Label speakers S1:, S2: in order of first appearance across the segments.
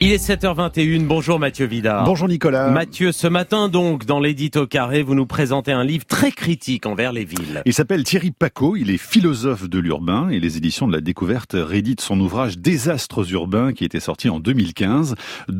S1: Il est 7h21, bonjour Mathieu Vidard.
S2: Bonjour Nicolas.
S1: Mathieu, ce matin donc, dans l'édito carré, vous nous présentez un livre très critique envers les villes.
S2: Il s'appelle Thierry Pacaud, il est philosophe de l'urbain et les éditions de la Découverte rééditent son ouvrage Désastres urbains qui était sorti en 2015.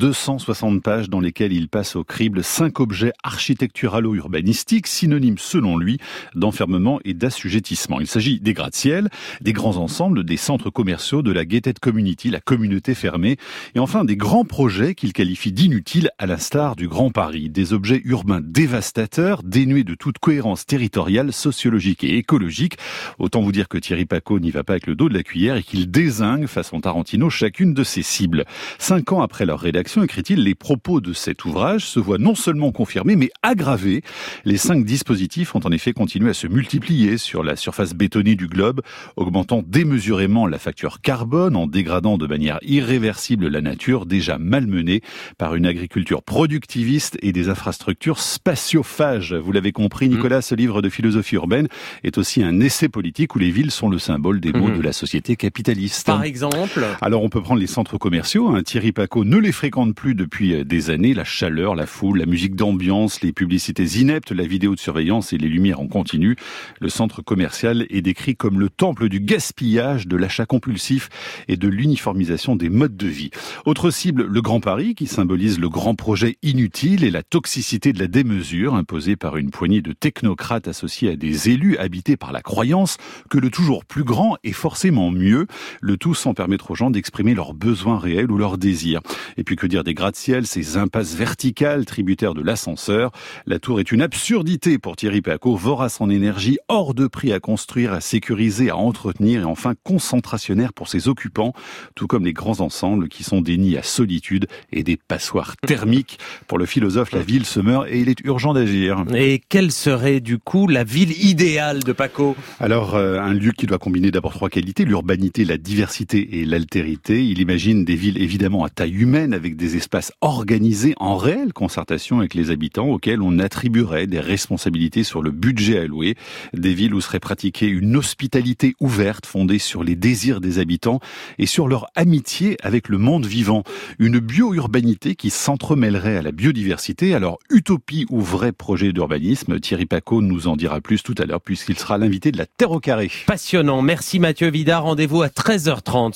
S2: 260 pages dans lesquelles il passe au crible 5 objets architecturalo-urbanistiques synonymes selon lui d'enfermement et d'assujettissement. Il s'agit des gratte-ciel, des grands ensembles, des centres commerciaux, de la gated community, la communauté fermée et enfin des grands projets qu'il qualifie d'inutiles à l'instar du Grand Paris. Des objets urbains dévastateurs, dénués de toute cohérence territoriale, sociologique et écologique. Autant vous dire que Thierry Pacaud n'y va pas avec le dos de la cuillère et qu'il dézingue, façon Tarantino, chacune de ses cibles. 5 ans après leur rédaction, écrit-il, les propos de cet ouvrage se voient non seulement confirmés, mais aggravés. Les 5 dispositifs ont en effet continué à se multiplier sur la surface bétonnée du globe, augmentant démesurément la facture carbone, en dégradant de manière irréversible la nature, déjà malmenée par une agriculture productiviste et des infrastructures spatiophages. Vous l'avez compris, Nicolas, ce livre de philosophie urbaine est aussi un essai politique où les villes sont le symbole des maux de la société capitaliste.
S1: Par exemple ?
S2: Alors on peut prendre les centres commerciaux. Thierry Pacaud ne les fréquente plus depuis des années. La chaleur, la foule, la musique d'ambiance, les publicités ineptes, la vidéo de surveillance et les lumières en continu. Le centre commercial est décrit comme le temple du gaspillage, de l'achat compulsif et de l'uniformisation des modes de vie. Autre cible, le Grand Paris, qui symbolise le grand projet inutile et la toxicité de la démesure imposée par une poignée de technocrates associés à des élus habités par la croyance que le toujours plus grand est forcément mieux, le tout sans permettre aux gens d'exprimer leurs besoins réels ou leurs désirs. Et puis que dire des gratte-ciel, ces impasses verticales tributaires de l'ascenseur. La tour est une absurdité pour Thierry Pacaud, vorace en énergie, hors de prix à construire, à sécuriser, à entretenir et enfin concentrationnaire pour ses occupants, tout comme les grands ensembles qui sont des nids à solitude et des passoires thermiques. Pour le philosophe, la ville se meurt et il est urgent d'agir.
S1: Et quelle serait du coup la ville idéale de Pacaud ?
S2: Alors, un lieu qui doit combiner d'abord 3 qualités, l'urbanité, la diversité et l'altérité. Il imagine des villes évidemment à taille humaine avec des espaces organisés en réelle concertation avec les habitants auxquels on attribuerait des responsabilités sur le budget alloué. Des villes où serait pratiquée une hospitalité ouverte fondée sur les désirs des habitants et sur leur amitié avec le monde vivant. Une bio-urbanité qui s'entremêlerait à la biodiversité. Alors, utopie ou vrai projet d'urbanisme, Thierry Pacaud nous en dira plus tout à l'heure puisqu'il sera l'invité de la Terre au carré.
S1: Passionnant. Merci Mathieu Vidard. Rendez-vous à 13h30.